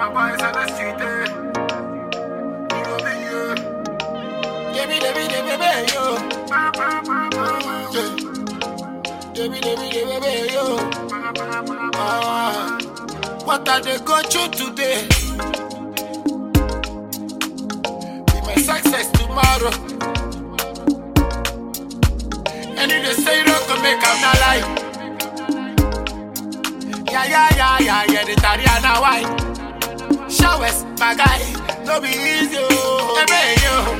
my boys on the street, you go be you. Debbie, yo. Debbie, yo. What are they going through today? Be my success tomorrow. And if they say you don't make I'm not lying. Yeah, the Tariana white. Showers, my guy, no be easy, oh. Hey, yo.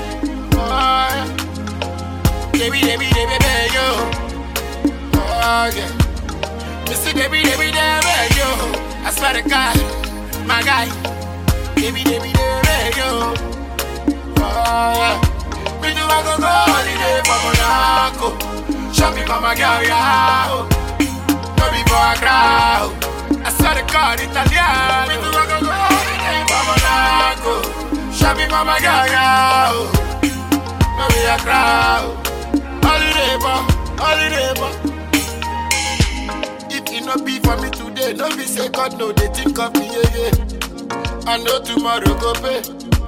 Debbie, yo. Oh, yeah. Mr. Debbie, yo. I swear to God, my guy. Debbie, yo. Oh, yeah. Me do I go holiday for Monaco. Shopping for my girl, yeah. No be for a crowd. I saw the card Italiano. Me do I go holiday for Monaco. Shopping for my girl, yeah. No be a crowd. Holiday, if it not be for me today, no be say God no, they think of me, yeah. I know tomorrow go pay.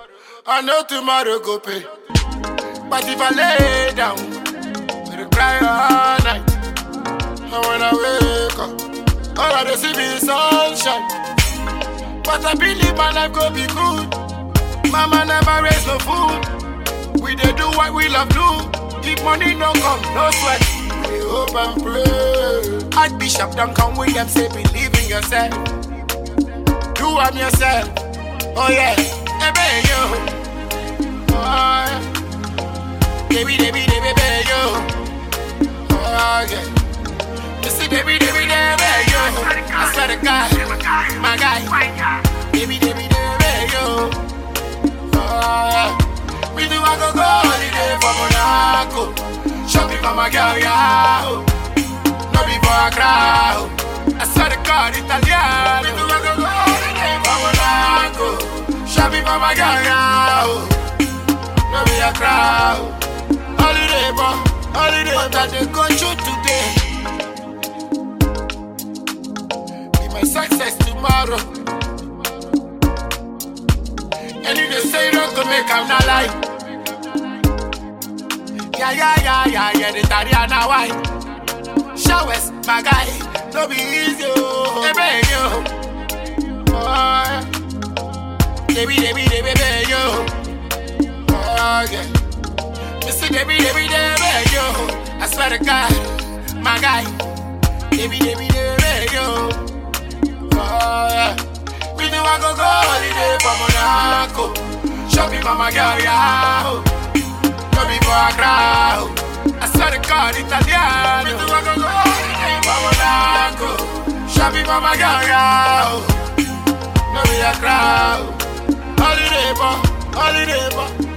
But if I lay down, I'll cry all night. And when I wake up, all I see is sunshine. But I believe my life go be good. Mama never raised no food. We dey do what we love do. If money no come, no sweat. We hope and pray. Archbishop Duncan Williams say believe in yourself. Do am yourself. Oh yeah, hey, yo. Oh yeah. Debbie, yo. Oh yeah. You see, Debbie, yo. I swear to God, my guy. Debbie, yo. Oh yeah. We do I go holiday for Monaco. Shopping for my girl, yeah. No be for a crowd. I saw the card Italiano. We do I go holiday for Monaco. Shopping for my girl, yeah. No be a crowd. Holiday, what are they going through today? Be my success tomorrow. And if they say you don't go make I'm not lying. Yeah, the Tariana white. Showers, my guy, no be easy, oh. Hey, yo. Oh, yeah. Debbie, yo. Oh, yeah. Mr. Debbie, yo. I swear to God, my guy. Debbie, yo. Oh, yeah. We do I go holiday for Monaco. Shopping for my girl, yeah. No be for a crowd. I saw the card Italiano. We do I go holiday for Monaco. Shopping for my girl, yeah. No be a crowd. Holiday,